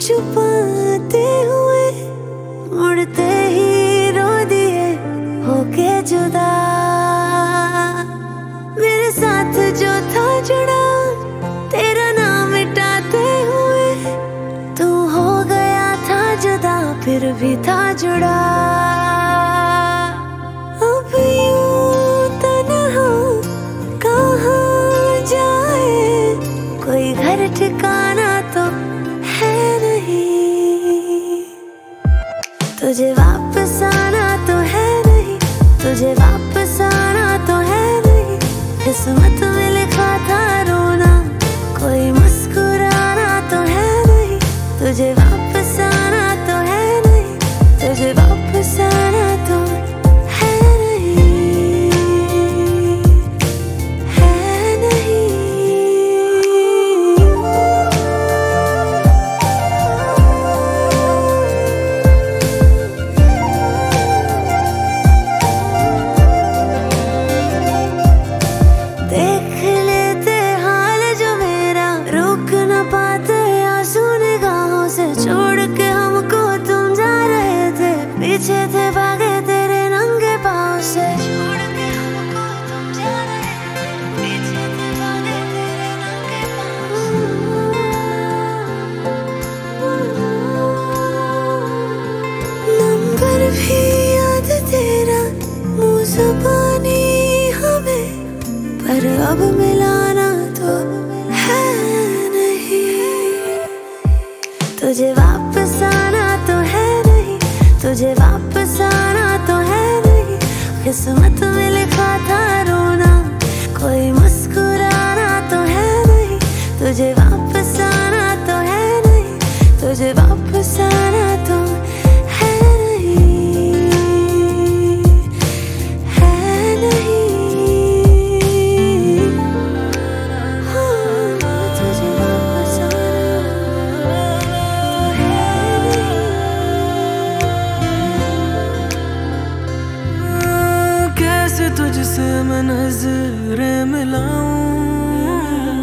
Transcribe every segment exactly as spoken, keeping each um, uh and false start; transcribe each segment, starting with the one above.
छुपाते हुए मुड़ते ही रो दिए होके जुदा। मेरे साथ जो था जुड़ा तेरा नाम मिटाते हुए तू हो गया था जुदा फिर भी था जुड़ा। अब यूं तन्हा कहाँ जाए कोई घर ठिकाना तो है नहीं। तुझे वापस आना तो है नहीं, तुझे वापस आना तो है नहीं। किस्मत में लिखा था रोना कोई मुस्कुराना तो है नहीं। तुझे वापस आना तो है नहीं, तुझे वापस आना तो है नहीं, है नहीं। देख लेते हाल जो मेरा रोक न पाते आंसू निगाहों से छोड़ के हमको तुम जा रहे थे। पीछे थे भागे तेरे नंगे पाँव से छोड़ के हमको तुम जा रहे थे। पीछे थे भागे तेरे नंगे पाँव से। नंबर भी याद तेरा मुँह ज़बानी हमें पर अब मिलाना तो है नहीं। तुझे वापस आना तो है नहीं, तुझे वापस आना तो है नहीं। किस्मत में लिखा था रोना कोई मुस्कुराना तो है नहीं। तुझे वापस आना तो है नहीं, तुझे वापस आना तो है नहीं, है नहीं। तुझसे मैं नजरें मिलाऊं,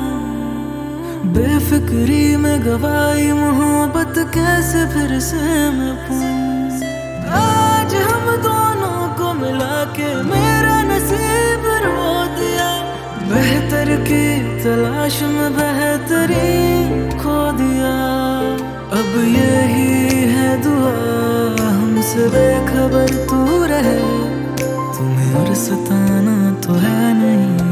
बेफिक्री में गवाई मोहब्बत कैसे फिर से मैं पाऊं। आज हम दोनों को मिला के मेरा नसीब रो दिया। बेहतर की तलाश में बेहतरीन खो दिया। अब यही है दुआ हमसे बेखबर तू रहे। तुम्हें और सताना तो है नहीं।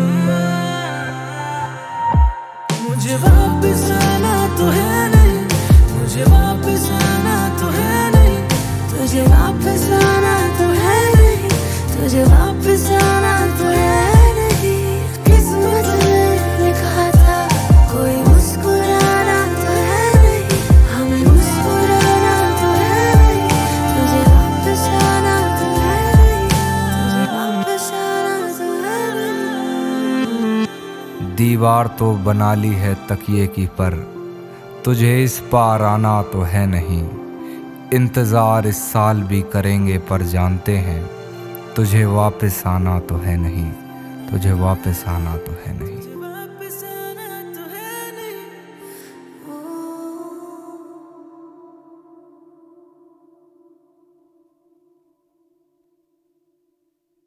मुझे वापस आना तो है नहीं, मुझे वापस आना तो है नहीं। तुझे वापस आना तो है नहीं, तुझे वापस आना तो है नहीं। किस्मत में लिखा था कोई मुस्कुराना तो है नहीं। हमें मुस्कुराना तो है नहीं। तुझे वापस आना तो है नहीं, तुझे वापस आना तो है नहीं। दीवार तो बना ली है तकिए की पर तुझे इस पार आना तो है नहीं। इंतज़ार इस साल भी करेंगे पर जानते हैं तुझे वापस आना तो है नहीं, तुझे वापस आना तो है नहीं।